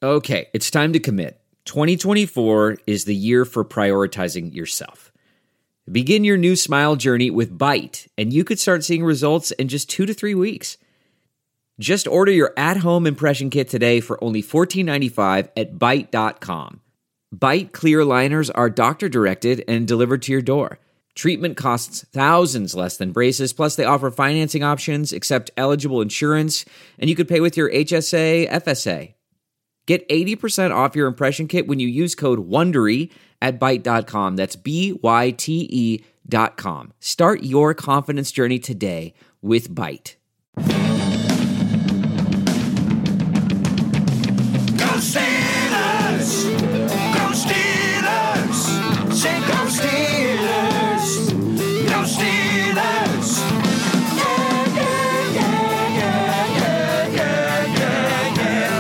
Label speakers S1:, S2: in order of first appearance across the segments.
S1: Okay, it's time to commit. 2024 is the year for prioritizing yourself. Begin your new smile journey with Byte, and you could start seeing results in just 2 to 3 weeks. Just order your at-home impression kit today for only $14.95 at Byte.com. Byte clear liners are doctor-directed and delivered to your door. Treatment costs thousands less than braces, plus they offer financing options, accept eligible insurance, and you could pay with your HSA, FSA. Get 80% off your impression kit when you use code WONDERY at Byte.com. That's BYTE.com. Start your confidence journey today with Byte.
S2: Go Steelers! Go Steelers! Say go Steelers! Go Steelers! Yeah, yeah, yeah, yeah, yeah, yeah,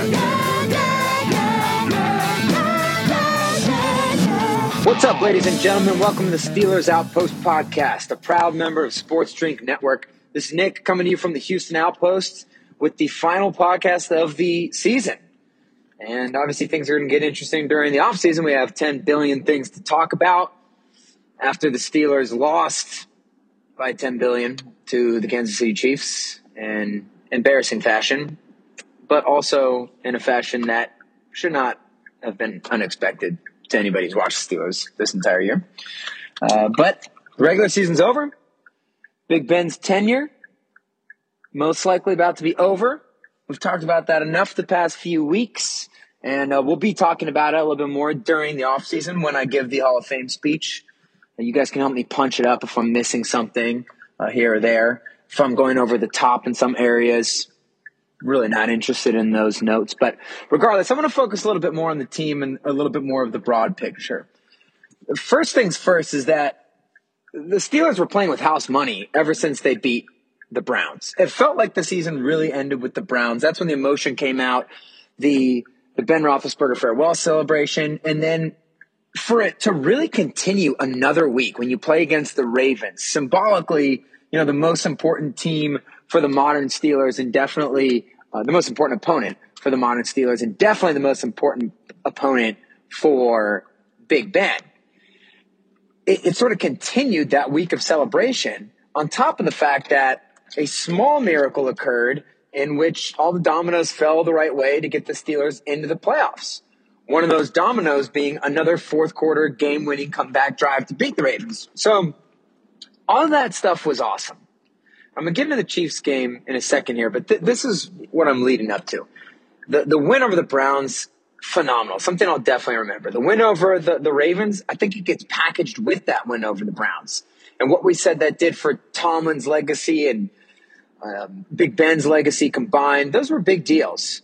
S2: yeah.
S3: What's up, ladies and gentlemen? Welcome to the Steelers Outpost podcast, a proud member of Sports Drink Network. This is Nick coming to you from the Houston Outpost with the final podcast of the season. And obviously things are going to get interesting during the offseason. We have 10 billion things to talk about after the Steelers lost by 10 billion to the Kansas City Chiefs in embarrassing fashion, but also in a fashion that should not have been unexpected to anybody who's watched the Steelers this entire year. But the regular season's over. Big Ben's tenure most likely about to be over. We've talked about that enough the past few weeks, and we'll be talking about it a little bit more during the offseason when I give the Hall of Fame speech. You guys can help me punch it up if I'm missing something here or there. If I'm going over the top in some areas, really not interested in those notes. But regardless, I'm going to focus a little bit more on the team and a little bit more of the broad picture. First things first is that the Steelers were playing with house money ever since they beat the Browns. It felt like the season really ended with the Browns. That's when the emotion came out, the Ben Roethlisberger farewell celebration, and then for it to really continue another week when you play against the Ravens, symbolically, the most important team for the modern Steelers and definitely the most important opponent for the modern Steelers and definitely the most important opponent for Big Ben. It sort of continued that week of celebration on top of the fact that a small miracle occurred in which all the dominoes fell the right way to get the Steelers into the playoffs. One of those dominoes being another fourth quarter game-winning comeback drive to beat the Ravens. So all of that stuff was awesome. I'm going to get into the Chiefs game in a second here, but this is what I'm leading up to. The win over the Browns, phenomenal. Something I'll definitely remember. The win over the Ravens, I think it gets packaged with that win over the Browns. And what we said that did for Tomlin's legacy and Big Ben's legacy combined, those were big deals.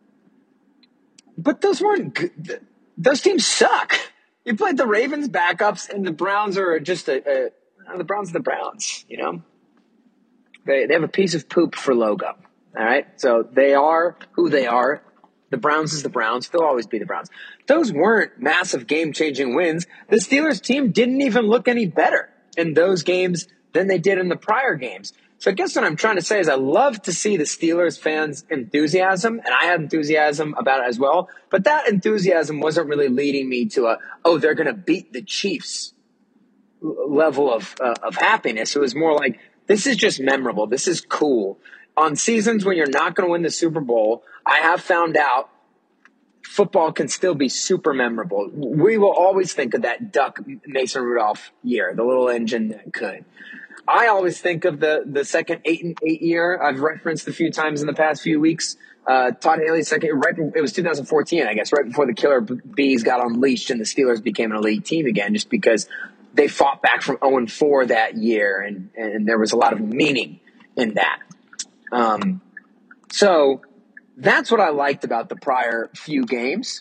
S3: But those weren't good. Those teams suck. You played the Ravens backups, and the Browns are just the Browns are the Browns, They have a piece of poop for logo, all right? So they are who they are. The Browns is the Browns. They'll always be the Browns. Those weren't massive game-changing wins. The Steelers team didn't even look any better in those games than they did in the prior games. So I guess what I'm trying to say is I love to see the Steelers fans' enthusiasm, and I had enthusiasm about it as well, but that enthusiasm wasn't really leading me to they're going to beat the Chiefs level of happiness. It was more like, this is just memorable. This is cool. On seasons when you're not going to win the Super Bowl, I have found out football can still be super memorable. We will always think of that Duck Mason Rudolph year, the little engine that could. I always think of the second 8-8 year. I've referenced a few times in the past few weeks. Todd Haley's second, it was 2014, I guess, right before the Killer Bees got unleashed and the Steelers became an elite team again, just because they fought back from 0-4 that year, and there was a lot of meaning in that. So that's what I liked about the prior few games.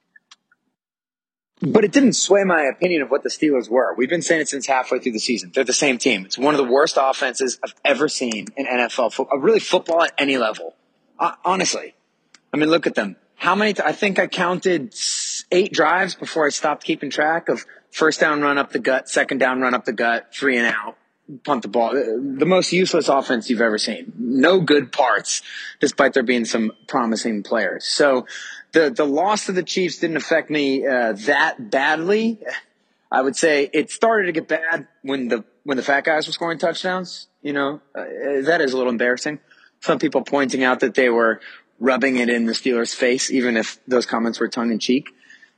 S3: But it didn't sway my opinion of what the Steelers were. We've been saying it since halfway through the season. They're the same team. It's one of the worst offenses I've ever seen in NFL football, really football at any level. Honestly. I mean, look at them. How many? I think I counted 8 drives before I stopped keeping track of first down, run up the gut, second down, run up the gut, 3 and out, punt the ball. The most useless offense you've ever seen. No good parts, despite there being some promising players. So the loss to the Chiefs didn't affect me that badly. I would say it started to get bad when the fat guys were scoring touchdowns. That is a little embarrassing. Some people pointing out that they were rubbing it in the Steelers' face, even if those comments were tongue in cheek,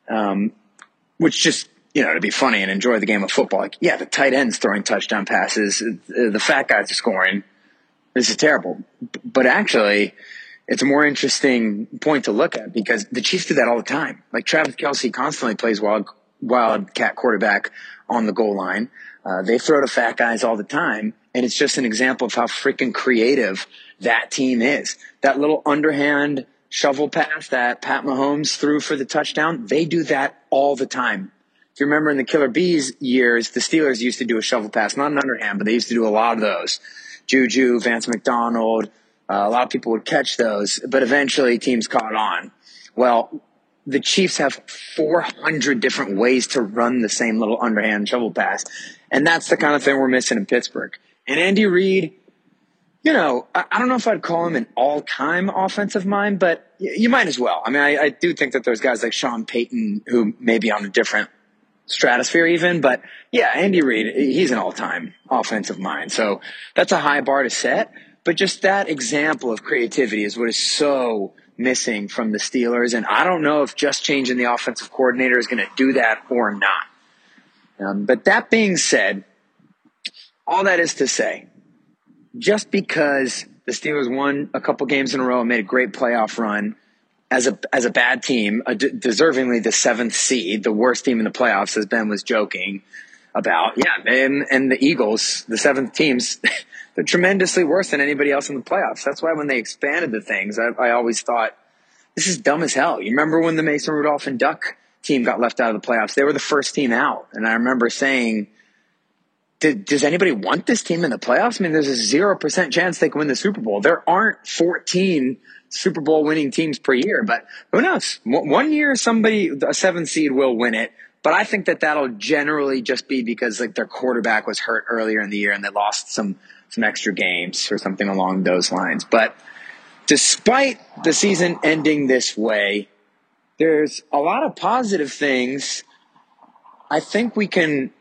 S3: which just, to be funny and enjoy the game of football. Like, yeah, the tight end's throwing touchdown passes. The fat guys are scoring. This is terrible. But actually, it's a more interesting point to look at because the Chiefs do that all the time. Like Travis Kelce constantly plays wildcat quarterback on the goal line. They throw to fat guys all the time. And it's just an example of how freaking creative that team is. That little underhand shovel pass that Pat Mahomes threw for the touchdown, they do that all the time. If you remember in the Killer Bees years, the Steelers used to do a shovel pass, not an underhand, but they used to do a lot of those. Juju, Vance McDonald, a lot of people would catch those, but eventually teams caught on. Well, the Chiefs have 400 different ways to run the same little underhand shovel pass, and that's the kind of thing we're missing in Pittsburgh. And Andy Reid, I don't know if I'd call him an all-time offensive mind, but you might as well. I mean, I do think that there's guys like Sean Payton who may be on a different stratosphere even, but yeah, Andy Reid, he's an all-time offensive mind. So that's a high bar to set, but just that example of creativity is what is so missing from the Steelers. And I don't know if just changing the offensive coordinator is going to do that or not. But that being said, all that is to say, just because the Steelers won a couple games in a row and made a great playoff run as a bad team, deservingly the 7th seed, the worst team in the playoffs, as Ben was joking about. Yeah, and the Eagles, the 7th teams, they're tremendously worse than anybody else in the playoffs. That's why when they expanded the things, I always thought, this is dumb as hell. You remember when the Mason Rudolph and Duck team got left out of the playoffs? They were the first team out. And I remember saying, does anybody want this team in the playoffs? I mean, there's a 0% chance they can win the Super Bowl. There aren't 14 Super Bowl winning teams per year, but who knows? One year, a 7th seed will win it. But I think that that'll generally just be because their quarterback was hurt earlier in the year and they lost some extra games or something along those lines. But despite the season ending this way, there's a lot of positive things I think we can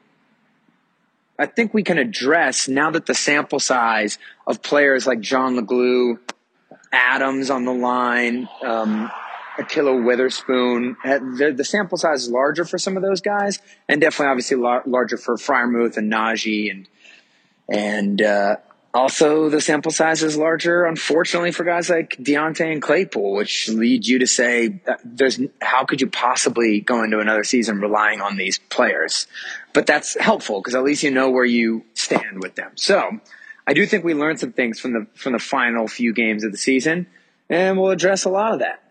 S3: address now that the sample size of players like John LeGlue, Adams on the line, Ahkello Witherspoon, the sample size is larger for some of those guys, and definitely obviously larger for Freiermuth and Najee, and also the sample size is larger, unfortunately, for guys like Deontay and Claypool, which leads you to say how could you possibly go into another season relying on these players? But that's helpful because at least you know where you stand with them. So I do think we learned some things from the final few games of the season, and we'll address a lot of that.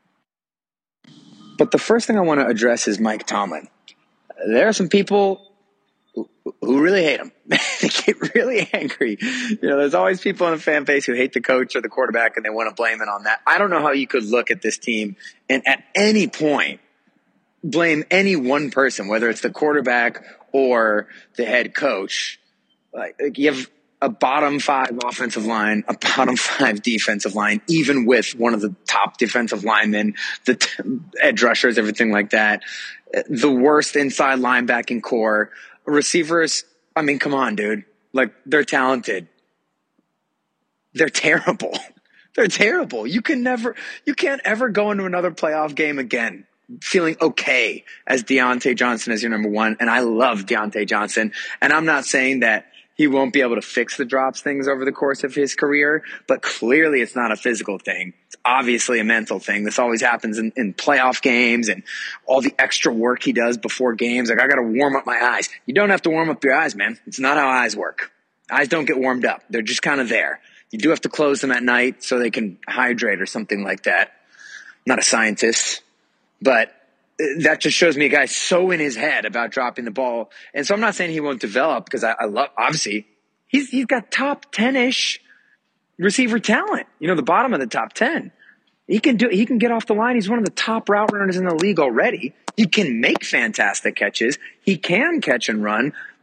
S3: But the first thing I want to address is Mike Tomlin. There are some people who really hate him. They get really angry. There's always people in the fan base who hate the coach or the quarterback and they want to blame it on that. I don't know how you could look at this team and at any point blame any one person, whether it's the quarterback or the head coach. Like you have a bottom 5 offensive line, a bottom 5 defensive line, even with one of the top defensive linemen, the edge rushers, everything like that. The worst inside linebacking core. Receivers, I mean, come on, dude. They're talented. They're terrible. They're terrible. You can't ever go into another playoff game again feeling okay as Deontay Johnson as your number one. And I love Deontay Johnson. And I'm not saying that he won't be able to fix the drops things over the course of his career, but clearly it's not a physical thing. It's obviously a mental thing. This always happens in playoff games and all the extra work he does before games. I got to warm up my eyes. You don't have to warm up your eyes, man. It's not how eyes work. Eyes don't get warmed up. They're just kind of there. You do have to close them at night so they can hydrate or something like that. I'm not a scientist, but that just shows me a guy so in his head about dropping the ball. And so I'm not saying he won't develop because I love, obviously, he's got top 10-ish receiver talent, the bottom of the top 10. He can get off the line. He's one of the top route runners in the league already. He can make fantastic catches. He can catch and run,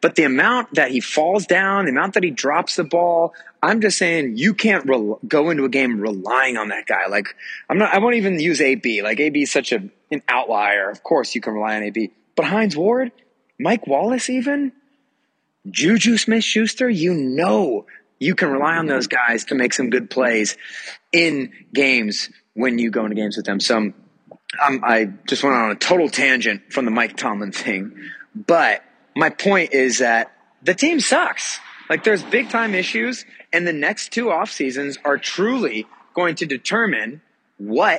S3: But the amount that he falls down, the amount that he drops the ball, I'm just saying you can't go into a game relying on that guy. Like I won't even use AB. Like AB is such an outlier. Of course you can rely on AB. But Hines Ward, Mike Wallace even, Juju Smith-Schuster, you can rely on those guys to make some good plays in games when you go into games with them. So I just went on a total tangent from the Mike Tomlin thing. But my point is that the team sucks. Like there's big time issues, and the next 2 off seasons are truly going to determine what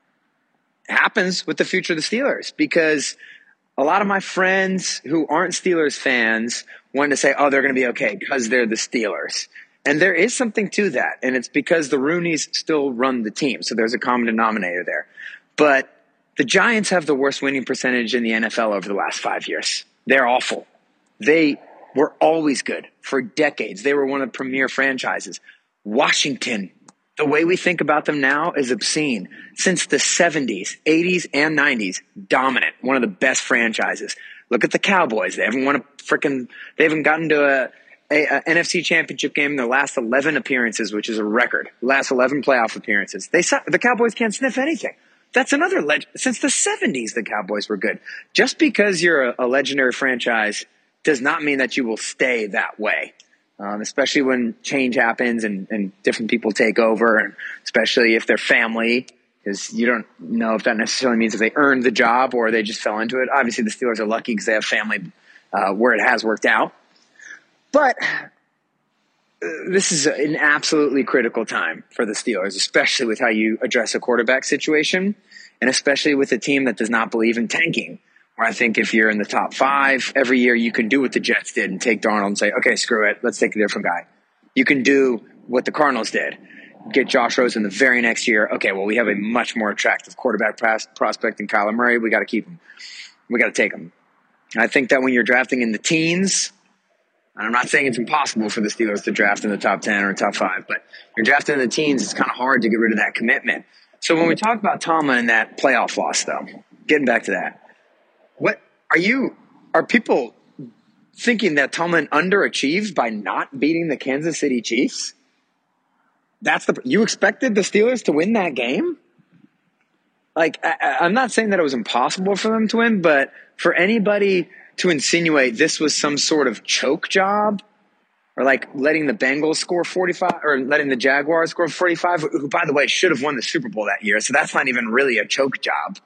S3: happens with the future of the Steelers. Because a lot of my friends who aren't Steelers fans want to say, oh, they're going to be okay because they're the Steelers. And there is something to that. And it's because the Rooneys still run the team. So there's a common denominator there. But the Giants have the worst winning percentage in the NFL over the last 5 years. They're awful. They were always good for decades. They were one of the premier franchises. Washington, the way we think about them now is obscene. Since the 70s, 80s, and 90s, dominant. One of the best franchises. Look at the Cowboys. They haven't gotten to a NFC championship game in their last 11 appearances, which is a record. Last 11 playoff appearances. The Cowboys can't sniff anything. That's another legend. Since the 70s, the Cowboys were good. Just because you're a legendary franchise does not mean that you will stay that way. Especially when change happens and different people take over, and especially if they're family, because you don't know if that necessarily means if they earned the job or they just fell into it. Obviously, the Steelers are lucky because they have family where it has worked out. But this is an absolutely critical time for the Steelers, especially with how you address a quarterback situation, and especially with a team that does not believe in tanking. Where I think if you're in the top 5 every year, you can do what the Jets did and take Darnold and say, okay, screw it, let's take a different guy. You can do what the Cardinals did. Get Josh Rosen the very next year. Okay, well, we have a much more attractive quarterback prospect than Kyler Murray. We got to keep him. We got to take him. And I think that when you're drafting in the teens, and I'm not saying it's impossible for the Steelers to draft in the top 10 or top 5, but you're drafting in the teens, it's kind of hard to get rid of that commitment. So when we talk about Tomlin and that playoff loss, though, getting back to that, what are people thinking that Tomlin underachieved by not beating the Kansas City Chiefs? You expected the Steelers to win that game? Like, I'm not saying that it was impossible for them to win, but for anybody to insinuate this was some sort of choke job, or like letting the Bengals score 45 or letting the Jaguars score 45, who, by the way, should have won the Super Bowl that year. So that's not even really a choke job.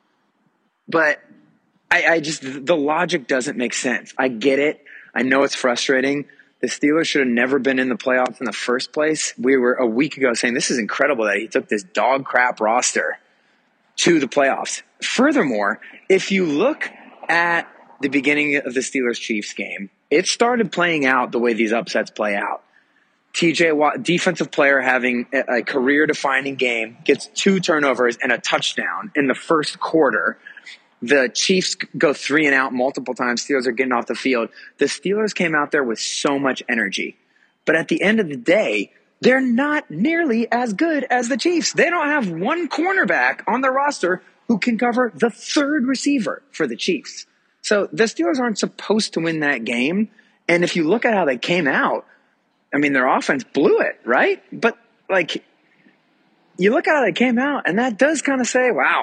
S3: But the logic doesn't make sense. I get it. I know it's frustrating. The Steelers should have never been in the playoffs in the first place. We were a week ago saying this is incredible that he took this dog crap roster to the playoffs. Furthermore, if you look at the beginning of the Steelers-Chiefs game, it started playing out the way these upsets play out. TJ Watt, defensive player having a career-defining game, gets 2 turnovers and a touchdown in the first quarter. The Chiefs go 3 and out multiple times. Steelers are getting off the field. The Steelers came out there with so much energy. But at the end of the day, they're not nearly as good as the Chiefs. They don't have one cornerback on their roster who can cover the 3rd receiver for the Chiefs. So the Steelers aren't supposed to win that game. And if you look at how they came out, I mean, their offense blew it, right? But, like, you look at how they came out, and that does kind of say, wow,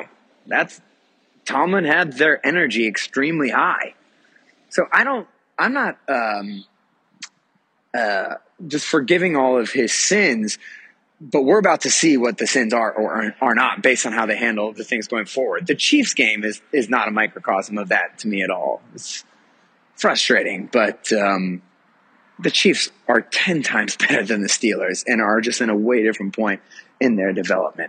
S3: Tomlin had their energy extremely high. So I'm not just forgiving all of his sins, but we're about to see what the sins are or are not based on how they handle the things going forward. The Chiefs game is not a microcosm of that to me at all. It's frustrating, but the Chiefs are 10 times better than the Steelers and are just in a way different point in their development.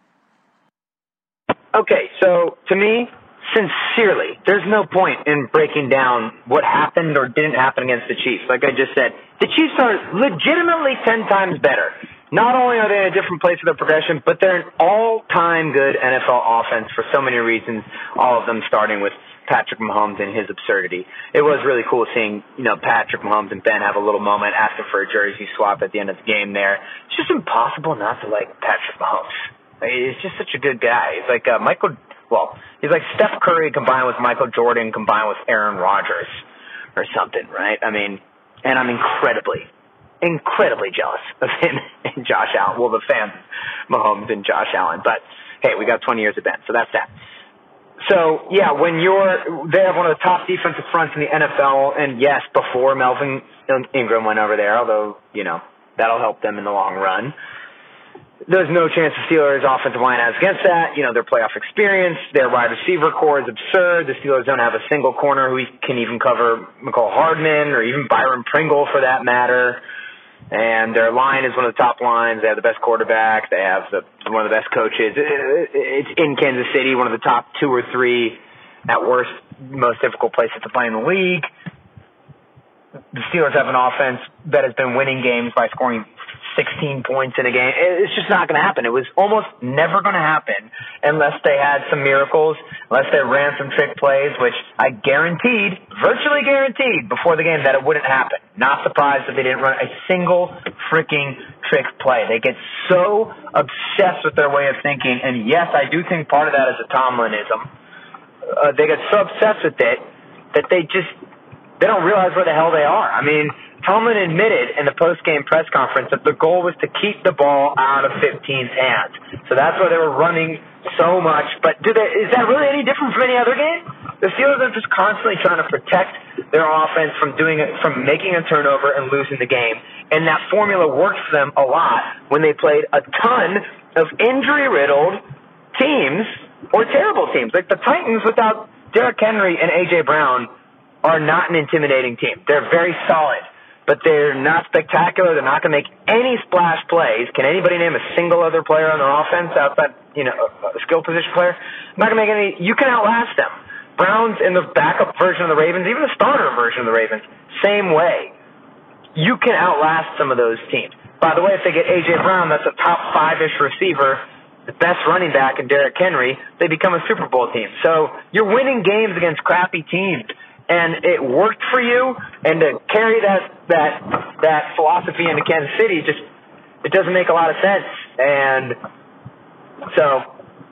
S4: Okay, so to me, sincerely, there's no point in breaking down what happened or didn't happen against the Chiefs. Like I just said, the Chiefs are legitimately 10 times better. Not only are they in a different place with their progression, but they're an all-time good NFL offense for so many reasons, all of them starting with Patrick Mahomes and his absurdity. It was really cool seeing, Patrick Mahomes and Ben have a little moment asking for a jersey swap at the end of the game there. It's just impossible not to like Patrick Mahomes. He's just such a good guy. He's like he's like Steph Curry combined with Michael Jordan combined with Aaron Rodgers, or something, right? I mean, and I'm incredibly jealous of him and Josh Allen. Well, the fans, Mahomes and Josh Allen. But, hey, we got 20 years of Ben, so that's that. So, yeah, they have one of the top defensive fronts in the NFL, and yes, before Melvin Ingram went over there, although, that'll help them in the long run. There's no chance the Steelers' offensive line has against that. Their playoff experience, their wide receiver core is absurd. The Steelers don't have a single corner who can even cover McCall Hardman or even Byron Pringle for that matter. And their line is one of the top lines. They have the best quarterback. They have one of the best coaches. It's in Kansas City, one of the top 2 or 3 at worst, most difficult places to play in the league. The Steelers have an offense that has been winning games by scoring 16 points in a game. It's just not going to happen. It was almost never going to happen unless they had some miracles, unless they ran some trick plays, which I virtually guaranteed before the game that it wouldn't happen. Not surprised that they didn't run a single freaking trick play. They get so obsessed with their way of thinking, and yes, I do think part of that is a Tomlinism. They get so obsessed with it that they don't realize where the hell they are. I mean, Tomlin admitted in the post-game press conference that the goal was to keep the ball out of 15's hands. So that's why they were running so much. But is that really any different from any other game? The Steelers are just constantly trying to protect their offense from making a turnover and losing the game. And that formula worked for them a lot when they played a ton of injury-riddled teams or terrible teams. Like the Titans without Derrick Henry and A.J. Brown are not an intimidating team. They're very solid, but they're not spectacular. They're not going to make any splash plays. Can anybody name a single other player on their offense outside, a skill position player? Not going to make any. You can outlast them. Browns in the backup version of the Ravens, even the starter version of the Ravens, same way. You can outlast some of those teams. By the way, if they get A.J. Brown, that's a top 5-ish receiver, the best running back in Derrick Henry, they become a Super Bowl team. So you're winning games against crappy teams. And it worked for you, and to carry that philosophy into Kansas City it doesn't make a lot of sense. And so,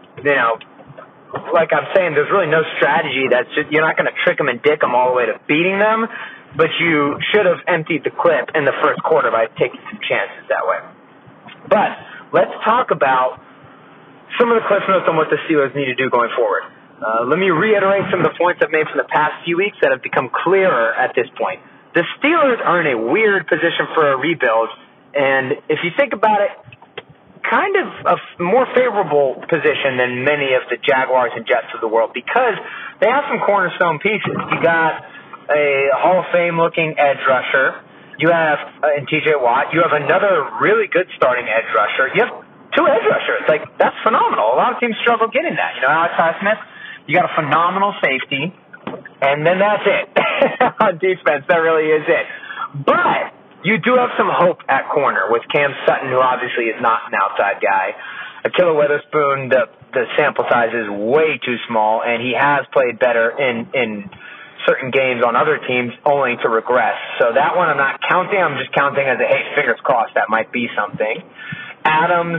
S4: like I'm saying, there's really no strategy. You're not going to trick them and dick them all the way to beating them, but you should have emptied the clip in the first quarter by taking some chances that way. But let's talk about some of the cliff notes on what the Steelers need to do going forward. Let me reiterate some of the points I've made from the past few weeks that have become clearer at this point. The Steelers are in a weird position for a rebuild, and if you think about it, kind of a more favorable position than many of the Jaguars and Jets of the world because they have some cornerstone pieces. You got a Hall of Fame-looking edge rusher. You have in T.J. Watt. You have another really good starting edge rusher. You have 2 edge rushers. That's phenomenal. A lot of teams struggle getting that. Alex Highsmith. You got a phenomenal safety, and then that's it. On defense, that really is it. But you do have some hope at corner with Cam Sutton, who obviously is not an outside guy. Ahkello Witherspoon, the sample size is way too small, and he has played better in certain games on other teams only to regress. So that one I'm not counting. I'm just counting as hey, fingers crossed, that might be something. Adams,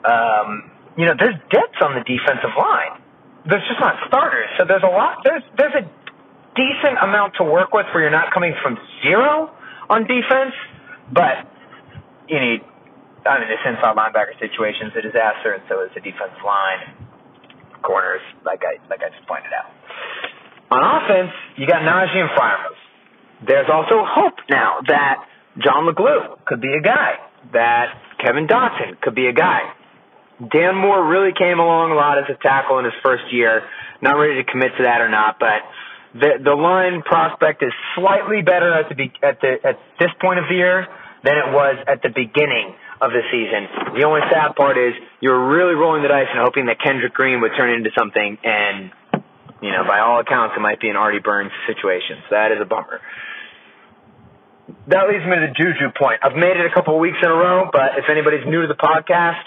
S4: there's depth on the defensive line. There's just not starters. So there's a decent amount to work with where you're not coming from zero on defense, but you need, this inside linebacker situation is a disaster, and so is the defensive line, corners, like I just pointed out. On offense, you got Najee and Freiermuth. There's also hope now that John LeGlue could be a guy, that Kevin Dotson could be a guy. Dan Moore really came along a lot as a tackle in his first year. Not ready to commit to that or not, but the line prospect is slightly better at this point of the year than it was at the beginning of the season. The only sad part is you're really rolling the dice and hoping that Kendrick Green would turn into something, and by all accounts, it might be an Artie Burns situation. So that is a bummer. That leads me to the Juju point. I've made it a couple of weeks in a row, but if anybody's new to the podcast,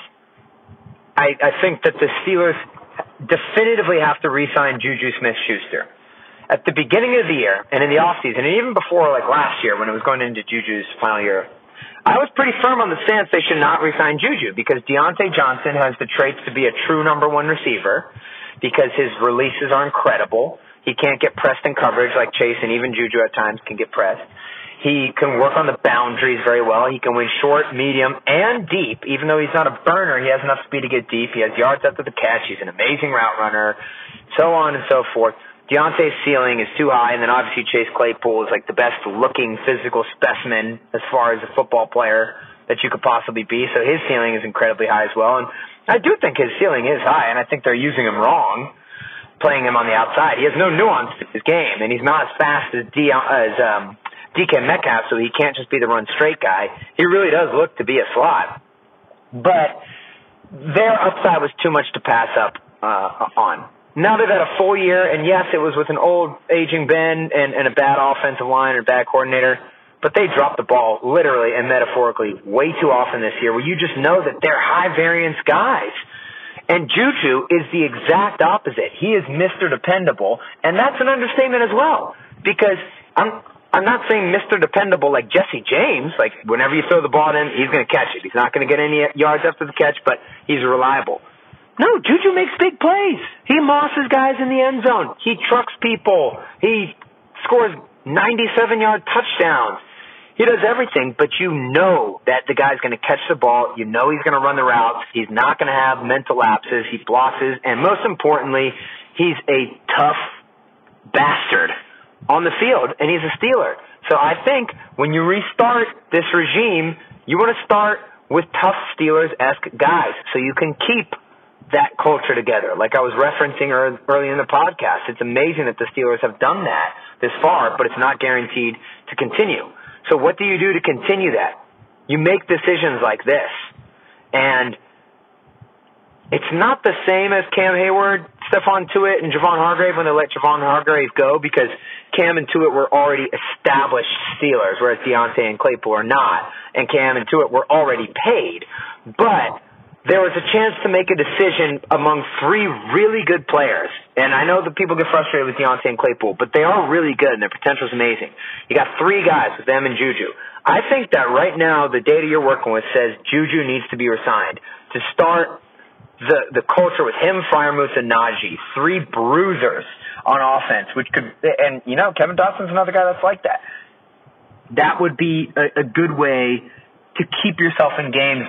S4: I think that the Steelers definitively have to re-sign Juju Smith-Schuster. At the beginning of the year and in the offseason, and even before last year when it was going into Juju's final year, I was pretty firm on the stance they should not re-sign Juju because Deontay Johnson has the traits to be a true number 1 receiver because his releases are incredible. He can't get pressed in coverage like Chase and even Juju at times can get pressed. He can work on the boundaries very well. He can win short, medium, and deep. Even though he's not a burner, he has enough speed to get deep. He has yards after the catch. He's an amazing route runner, so on and so forth. Deontay's ceiling is too high, and then obviously Chase Claypool is like the best-looking physical specimen as far as a football player that you could possibly be. So his ceiling is incredibly high as well. And I do think his ceiling is high, and I think they're using him wrong, playing him on the outside. He has no nuance to his game, and he's not as fast as DK Metcalf, so he can't just be the run-straight guy. He really does look to be a slot. But their upside was too much to pass up on. Now they've had a full year, and yes, it was with an old, aging Ben and a bad offensive line or bad coordinator, but they dropped the ball literally and metaphorically way too often this year where you just know that they're high-variance guys. And Juju is the exact opposite. He is Mr. Dependable, and that's an understatement as well, because I'm not saying Mr. Dependable like Jesse James, like whenever you throw the ball at him, he's going to catch it. He's not going to get any yards after the catch, but he's reliable. No, Juju makes big plays. He mosses guys in the end zone. He trucks people. He scores 97-yard touchdowns. He does everything, but you know that the guy's going to catch the ball. You know he's going to run the routes. He's not going to have mental lapses. He blosses. And most importantly, he's a tough bastard on the field, and he's a Steeler. So I think when you restart this regime, you want to start with tough Steelers-esque guys so you can keep that culture together. Like I was referencing early in the podcast, it's amazing that the Steelers have done that this far, but it's not guaranteed to continue. So what do you do to continue that? You make decisions like this. And it's not the same as Cam Hayward, Stephon Tuitt, and Javon Hargrave when they let Javon Hargrave go, because Cam and Tuitt were already established Steelers, whereas Deontay and Claypool are not. And Cam and Tuitt were already paid. But there was a chance to make a decision among three really good players. And I know that people get frustrated with Deontay and Claypool, but they are really good, and their potential is amazing. You got three guys with them and Juju. I think that right now the data you're working with says Juju needs to be resigned to start the culture with him, Freiermuth, and Najee. Three bruisers on offense, which could – and, you know, Kevin Dotson's another guy that's like that. That would be a good way to keep yourself in games,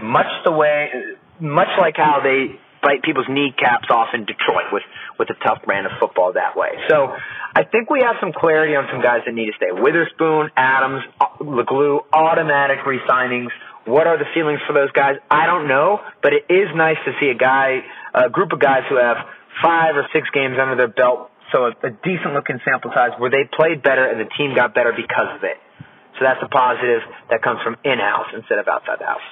S4: much like how they bite people's kneecaps off in Detroit with a tough brand of football that way. So I think we have some clarity on some guys that need to stay. Witherspoon, Adams, LeGlue, automatic re-signings. What are the ceilings for those guys? I don't know, but it is nice to see a group of guys who have 5 or 6 games under their belt, so a decent-looking sample size where they played better and the team got better because of it. So that's a positive that comes from in-house instead of outside the house.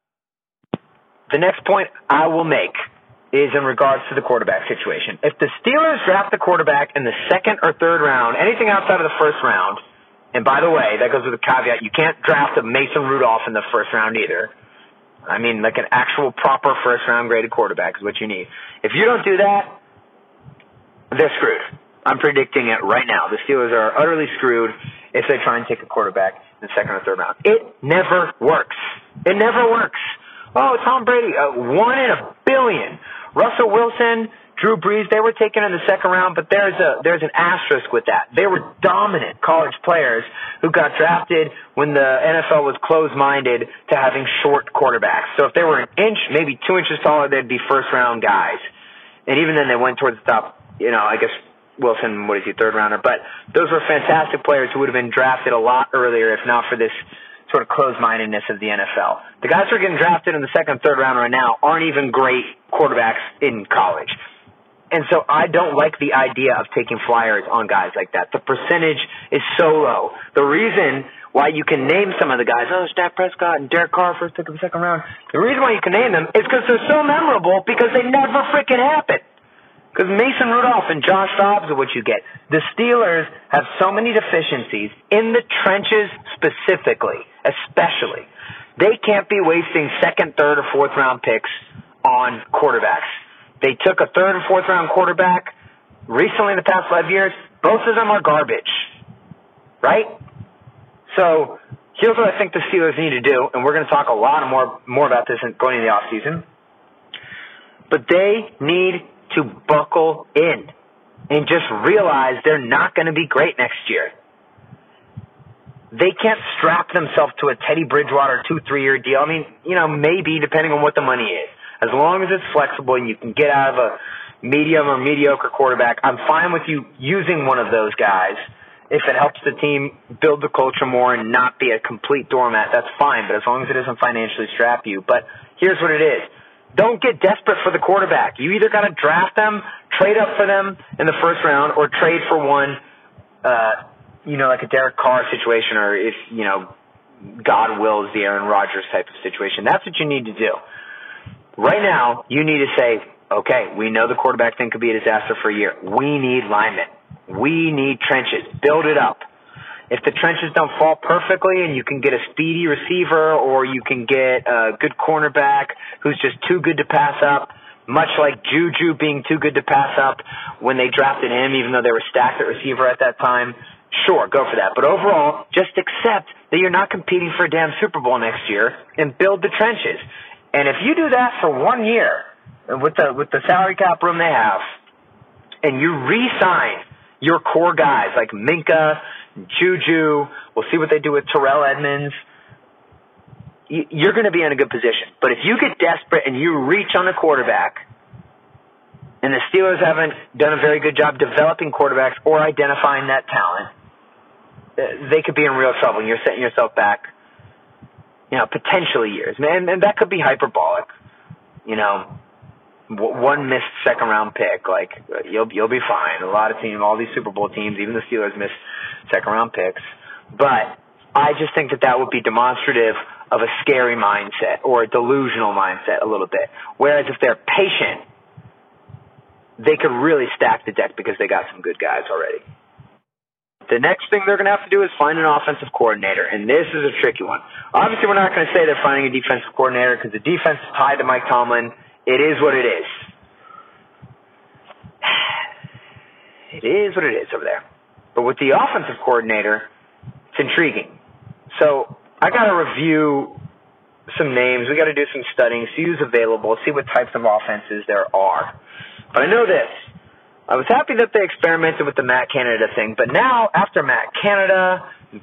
S4: The next point I will make is in regards to the quarterback situation. If the Steelers draft the quarterback in the second or third round, anything outside of the first round, and by the way, that goes with a caveat, you can't draft a Mason Rudolph in the first round either. I mean, like an actual proper first-round graded quarterback is what you need. If you don't do that, they're screwed. I'm predicting it right now. The Steelers are utterly screwed if they try and take a quarterback in the second or third round. It never works. It never works. Oh, Tom Brady, 1 in a billion. Russell Wilson, Drew Brees, they were taken in the second round, but there's an asterisk with that. They were dominant college players who got drafted when the NFL was closed-minded to having short quarterbacks. So if they were an inch, maybe 2 inches taller, they'd be first-round guys. And even then they went towards the top, I guess Wilson, what is he, third rounder? But those were fantastic players who would have been drafted a lot earlier if not for this sort of closed-mindedness of the NFL. The guys who are getting drafted in the second and third round right now aren't even great quarterbacks in college. And so I don't like the idea of taking flyers on guys like that. The percentage is so low. The reason why you can name some of the guys, it's Dak Prescott and Derek Carr first pick of the second round, the reason why you can name them is because they're so memorable because they never freaking happen. Because Mason Rudolph and Josh Dobbs are what you get. The Steelers have so many deficiencies in the trenches specifically, especially. They can't be wasting second, third, or fourth round picks on quarterbacks. They took a third and fourth round quarterback recently in the past 5 years. Both of them are garbage, right? So here's what I think the Steelers need to do, and we're going to talk a lot more about this going into the offseason. But they need to buckle in. and just realize they're not going to be great next year. They can't strap themselves to a Teddy Bridgewater 2-3 year deal. I mean, maybe depending on what the money is. As long as it's flexible and you can get out of a medium or mediocre quarterback, I'm fine with you using one of those guys. If it helps the team build the culture more and not be a complete doormat, that's fine, but as long as it doesn't financially strap you. But here's what it is. Don't get desperate for the quarterback. You either got to draft them, trade up for them in the first round, or trade for one, like a Derek Carr situation, or if, God wills, the Aaron Rodgers type of situation. That's what you need to do. Right now, you need to say, okay, we know the quarterback thing could be a disaster for a year. We need linemen. We need trenches. Build it up. If the trenches don't fall perfectly and you can get a speedy receiver or you can get a good cornerback who's just too good to pass up, much like Juju being too good to pass up when they drafted him, even though they were stacked at receiver at that time, sure, go for that. But overall, just accept that you're not competing for a damn Super Bowl next year and build the trenches. And if you do that for 1 year with the salary cap room they have and you re-sign your core guys like Minka, Juju, we'll see what they do with Terrell Edmonds, you're going to be in a good position. But if you get desperate and you reach on a quarterback, and the Steelers haven't done a very good job developing quarterbacks or identifying that talent, they could be in real trouble, and you're setting yourself back, potentially years. And that could be hyperbolic. One missed second-round pick, you'll be fine. A lot of teams, all these Super Bowl teams, even the Steelers miss second-round picks. But I just think that would be demonstrative of a scary mindset or a delusional mindset a little bit. Whereas if they're patient, they could really stack the deck because they got some good guys already. The next thing they're going to have to do is find an offensive coordinator, and this is a tricky one. Obviously, we're not going to say they're finding a defensive coordinator because the defense is tied to Mike Tomlin. It is what it is. It is what it is over there. But with the offensive coordinator, it's intriguing. So I got to review some names. We got to do some studying, see who's available, see what types of offenses there are. But I know this. I was happy that they experimented with the Matt Canada thing, but now after Matt Canada,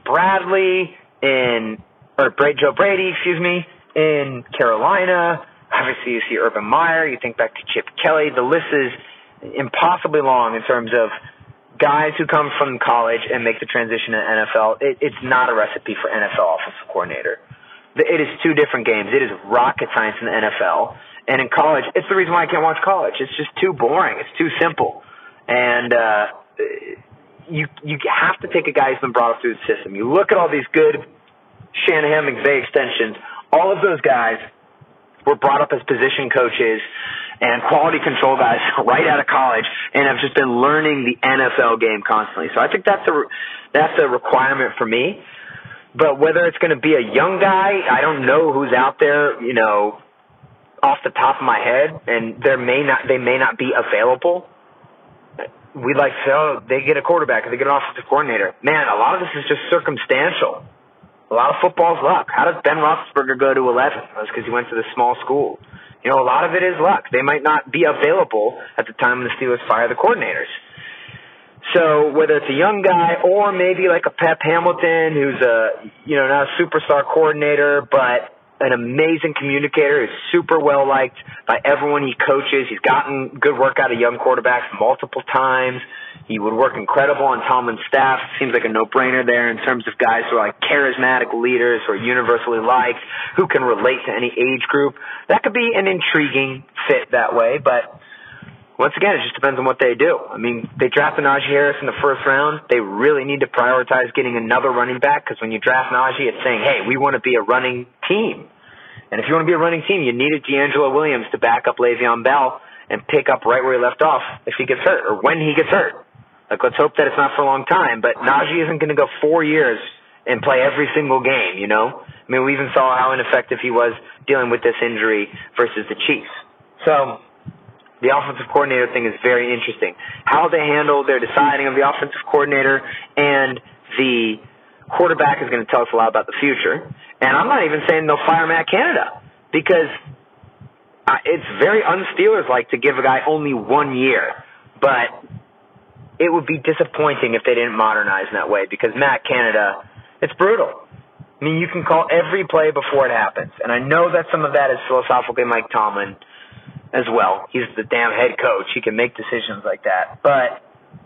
S4: Joe Brady, in Carolina, obviously you see Urban Meyer, you think back to Chip Kelly, the list is impossibly long in terms of guys who come from college and make the transition to NFL. It's not a recipe for NFL offensive coordinator. It is two different games. It is rocket science in the NFL. And in college, it's the reason why I can't watch college. It's just too boring. It's too simple. And you have to take a guy who's been brought up through the system. You look at all these good Shanahan McVay extensions. All of those guys were brought up as position coaches and quality control guys right out of college and have just been learning the NFL game constantly. So I think that's a requirement for me. But whether it's going to be a young guy, I don't know who's out there, off the top of my head, and they may not be available. We'd like to say, they get a quarterback, they get an offensive coordinator. Man, a lot of this is just circumstantial. A lot of football's luck. How does Ben Roethlisberger go to 11? That's because he went to this small school. A lot of it is luck. They might not be available at the time when the Steelers fire the coordinators. So whether it's a young guy or maybe like a Pep Hamilton who's not a superstar coordinator, but an amazing communicator, who's super well liked by everyone he coaches. He's gotten good work out of young quarterbacks multiple times. He would work incredible on Tomlin's staff. Seems like a no-brainer there in terms of guys who are like charismatic leaders who are universally liked, who can relate to any age group. That could be an intriguing fit that way, but once again, it just depends on what they do. I mean, they drafted Najee Harris in the first round. They really need to prioritize getting another running back because when you draft Najee, it's saying, hey, we want to be a running team. And if you want to be a running team, you needed D'Angelo Williams to back up Le'Veon Bell and pick up right where he left off if he gets hurt or when he gets hurt. Let's hope that it's not for a long time. But Najee isn't going to go 4 years and play every single game, I mean, we even saw how ineffective he was dealing with this injury versus the Chiefs. So the offensive coordinator thing is very interesting. How they handle their deciding of the offensive coordinator and the quarterback is going to tell us a lot about the future. And I'm not even saying they'll fire Matt Canada because it's very un-Steelers-like to give a guy only 1 year. But it would be disappointing if they didn't modernize in that way, because Matt Canada, it's brutal. I mean, you can call every play before it happens. And I know that some of that is philosophically Mike Tomlin as well. He's the damn head coach. He can make decisions like that. But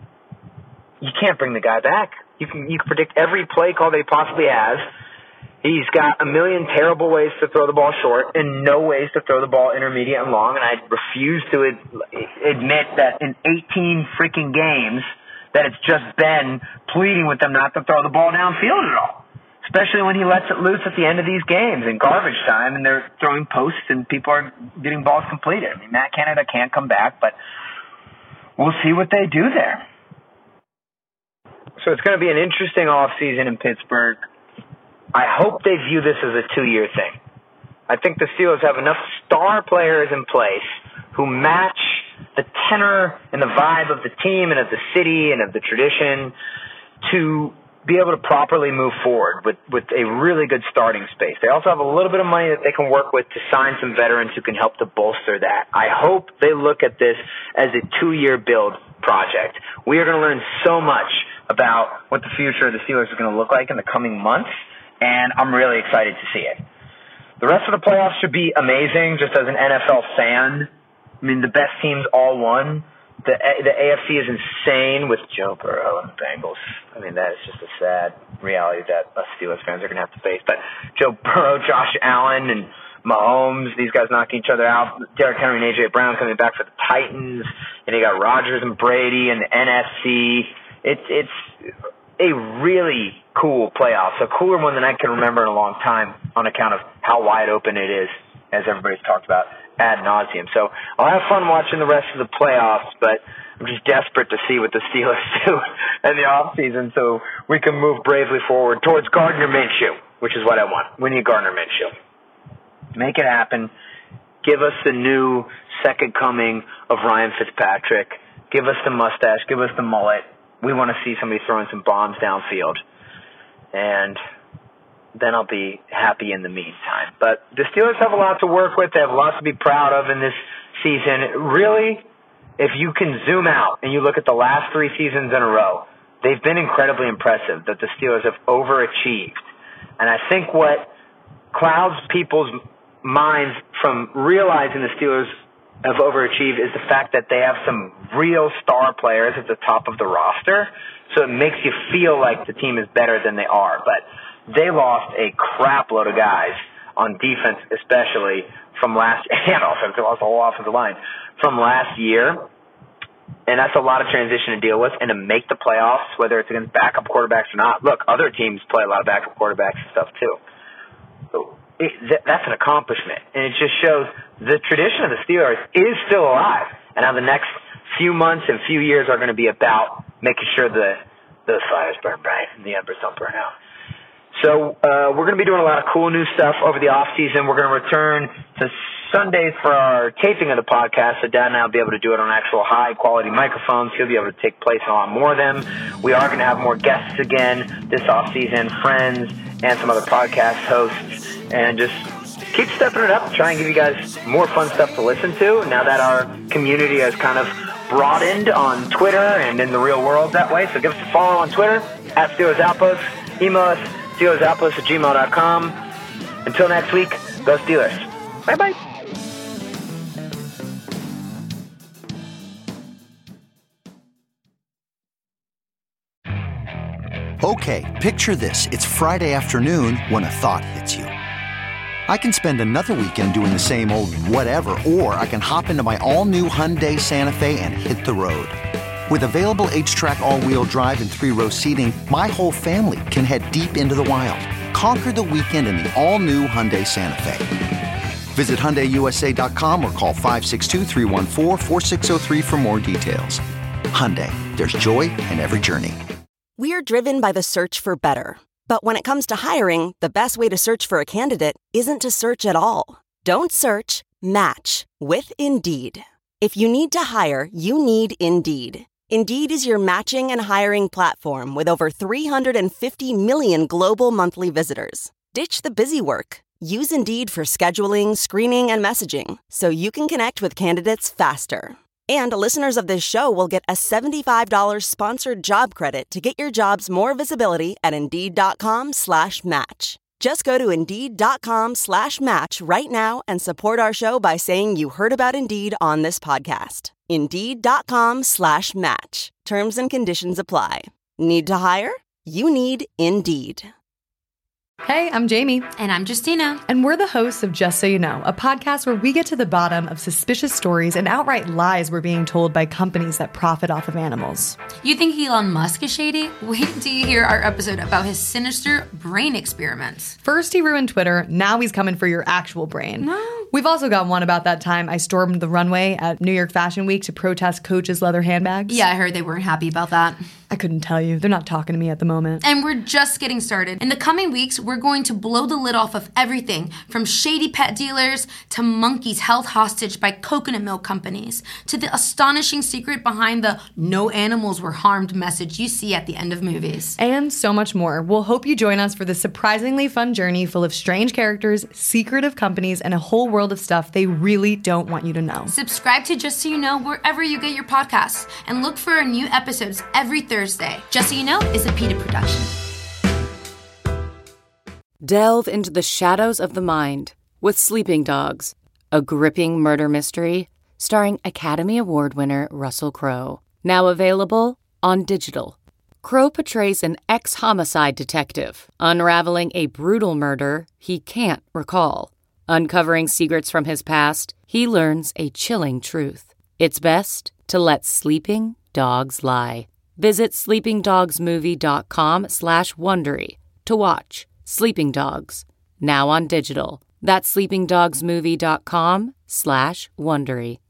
S4: you can't bring the guy back. You can predict every play call that he possibly has. He's got a million terrible ways to throw the ball short and no ways to throw the ball intermediate and long. And I refuse to admit that in 18 freaking games that it's just been pleading with them not to throw the ball downfield at all. Especially when he lets it loose at the end of these games in garbage time and they're throwing posts and people are getting balls completed. I mean, Matt Canada can't come back, but we'll see what they do there. So it's going to be an interesting offseason in Pittsburgh. I hope they view this as a 2-year thing. I think the Steelers have enough star players in place who match the tenor and the vibe of the team and of the city and of the tradition to be able to properly move forward with a really good starting space. They also have a little bit of money that they can work with to sign some veterans who can help to bolster that. I hope they look at this as a 2-year build project. We are going to learn so much about what the future of the Steelers is going to look like in the coming months, and I'm really excited to see it. The rest of the playoffs should be amazing, just as an NFL fan. I mean, the best teams all won. The AFC is insane with Joe Burrow and the Bengals. I mean, that is just a sad reality that us Steelers fans are going to have to face. But Joe Burrow, Josh Allen, and Mahomes, these guys knocking each other out. Derrick Henry and A.J. Brown coming back for the Titans. And you got Rodgers and Brady and the NFC. It's a really cool playoff, a cooler one than I can remember in a long time on account of how wide open it is, as everybody's talked about ad nauseum. So I'll have fun watching the rest of the playoffs, but I'm just desperate to see what the Steelers do in the offseason so we can move bravely forward towards Gardner Minshew, which is what I want. We need Gardner Minshew. Make it happen. Give us the new second coming of Ryan Fitzpatrick. Give us the mustache. Give us the mullet. We want to see somebody throwing some bombs downfield. And then I'll be happy in the meantime. But the Steelers have a lot to work with. They have lots to be proud of in this season. Really, if you can zoom out and you look at the last 3 seasons in a row, they've been incredibly impressive that the Steelers have overachieved. And I think what clouds people's minds from realizing the Steelers have overachieved is the fact that they have some real star players at the top of the roster. So it makes you feel like the team is better than they are. But they lost a crap load of guys on defense, especially from last and offense. They lost the whole offensive line from last year. And that's a lot of transition to deal with. And to make the playoffs, whether it's against backup quarterbacks or not. Look, other teams play a lot of backup quarterbacks and stuff too. So that's an accomplishment. And it just shows the tradition of the Steelers is still alive. And how the next few months and few years are going to be about making sure the fires burn bright and the embers don't burn out. So we're going to be doing a lot of cool new stuff over the off-season. We're going to return to Sundays for our taping of the podcast, so Dad and I will be able to do it on actual high-quality microphones. He'll be able to take place in a lot more of them. We are going to have more guests again this off-season, friends, and some other podcast hosts, and just keep stepping it up, try and give you guys more fun stuff to listen to now that our community has kind of broadened on Twitter and in the real world that way. So give us a follow on Twitter, at Steelers Outpost. Email us, SteelersOutpost@gmail.com. Until next week, go Steelers. Bye-bye.
S5: Okay, picture this. It's Friday afternoon when a thought hits you. I can spend another weekend doing the same old whatever, or I can hop into my all-new Hyundai Santa Fe and hit the road. With available H-Track all-wheel drive and 3-row seating, my whole family can head deep into the wild. Conquer the weekend in the all-new Hyundai Santa Fe. Visit HyundaiUSA.com or call 562-314-4603 for more details. Hyundai, there's joy in every journey.
S6: We're driven by the search for better. But when it comes to hiring, the best way to search for a candidate isn't to search at all. Don't search, match with Indeed. If you need to hire, you need Indeed. Indeed is your matching and hiring platform with over 350 million global monthly visitors. Ditch the busy work. Use Indeed for scheduling, screening, and messaging so you can connect with candidates faster. And listeners of this show will get a $75 sponsored job credit to get your jobs more visibility at Indeed.com/match. Just go to Indeed.com/match right now and support our show by saying you heard about Indeed on this podcast. Indeed.com/match. Terms and conditions apply. Need to hire? You need Indeed.
S7: Hey, I'm Jamie.
S8: And I'm Justina.
S7: And we're the hosts of Just So You Know, a podcast where we get to the bottom of suspicious stories and outright lies we're being told by companies that profit off of animals.
S8: You think Elon Musk is shady? Wait until you hear our episode about his sinister brain experiments.
S7: First he ruined Twitter, now he's coming for your actual brain.
S8: No.
S7: We've also got one about that time I stormed the runway at New York Fashion Week to protest Coach's leather handbags.
S8: Yeah, I heard they weren't happy about that.
S7: I couldn't tell you. They're not talking to me at the moment.
S8: And we're just getting started. In the coming weeks, we're going to blow the lid off of everything from shady pet dealers to monkeys held hostage by coconut milk companies to the astonishing secret behind the "no animals were harmed" message you see at the end of movies.
S7: And so much more. We'll hope you join us for this surprisingly fun journey full of strange characters, secretive companies, and a whole world of stuff they really don't want you to know.
S8: Subscribe to Just So You Know wherever you get your podcasts and look for our new episodes every Thursday. Just So You Know is a PETA production.
S9: Delve into the shadows of the mind with Sleeping Dogs, a gripping murder mystery starring Academy Award winner Russell Crowe. Now available on digital. Crowe portrays an ex-homicide detective unraveling a brutal murder he can't recall. Uncovering secrets from his past, he learns a chilling truth. It's best to let sleeping dogs lie. Visit sleepingdogsmovie.com/Wondery to watch Sleeping Dogs, now on digital. That's sleepingdogsmovie.com/Wondery.